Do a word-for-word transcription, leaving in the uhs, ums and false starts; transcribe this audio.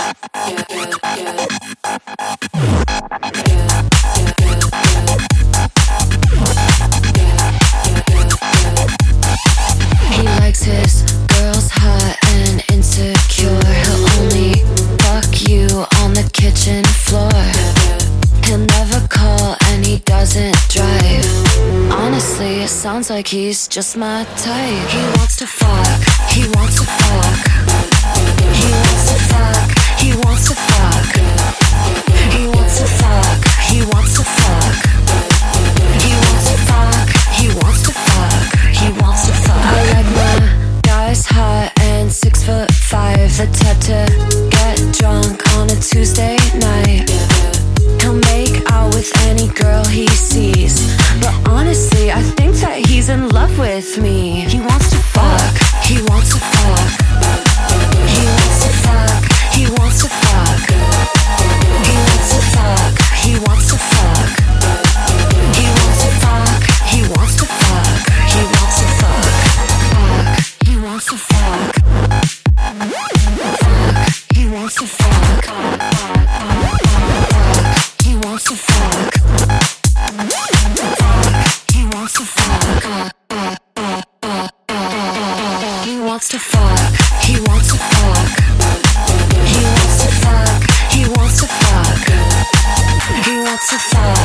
He likes his girls hot and insecure. He'll only fuck you on the kitchen floor. He'll never call and he doesn't drive. Honestly, it sounds like he's just my type. He wants to fuck, he wants to fuck. He wants to fuck, he wants to fuck. He wants to fuck, he wants to fuck. He wants to fuck, he wants to fuck. He wants to fuck. I like my guys hot and six foot five. The type to get drunk on a Tuesday night. He'll make out with any girl he sees. But honestly, I think that he's in love with me. He wants to fuck, he wants to fuck. He wants to fuck, he wants to fuck. He wants to fuck, he wants to fuck. He wants to fuck, he wants to fuck. He wants to fuck, fuck. He wants to fuck. Fuck, he wants to fuck. He wants to fuck. He wants to fuck. He wants to fuck. He wants to fuck. He wants to fuck. He wants to fuck. He wants to fuck.